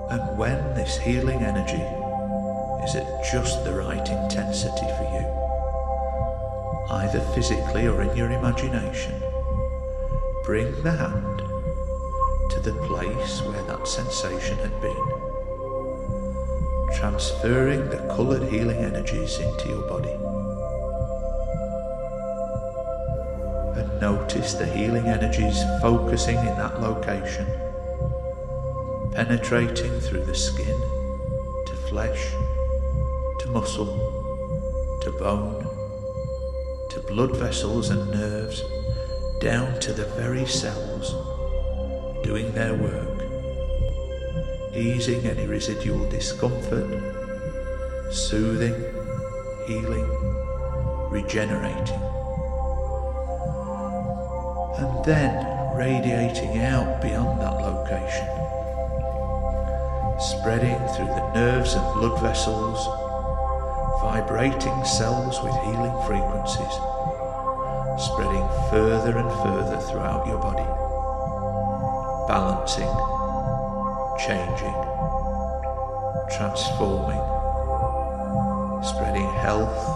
And when this healing energy is at just the right intensity for you, either physically or in your imagination, bring the hand to the place where that sensation had been, transferring the coloured healing energies into your body. And notice the healing energies focusing in that location, penetrating through the skin, to flesh, to muscle, to bone, to blood vessels and nerves, down to the very cells, doing their work, easing any residual discomfort, soothing, healing, regenerating, and then radiating out beyond that location, spreading through the nerves and blood vessels, vibrating cells with healing frequencies, spreading further and further throughout your body, balancing, changing, transforming, spreading health,